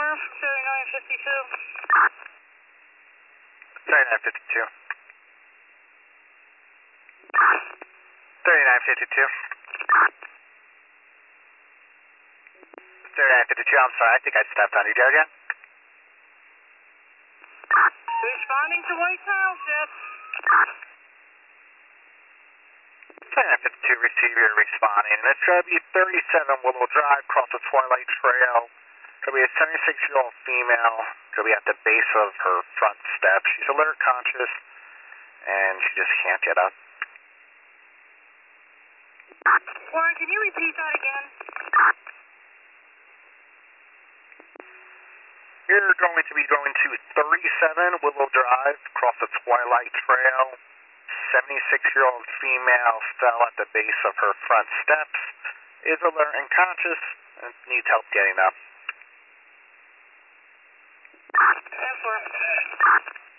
3952. 3952. 3952. 3952, I'm sorry, I think I stepped on you, Jojo. Responding to White Township. 3952, receiver responding. And it's going to be 37 Willow Drive, across the Twilight Trail. Going to be a 76-year-old female. Going to be at the base of her front step. She's alert, conscious, and she just can't get up. Warren, can you repeat that again? You're going to be going to 37 Willow Drive, across the Twilight Trail. 76-year-old female fell at the base of her front steps, is alert and conscious, and needs help getting up. 10-4.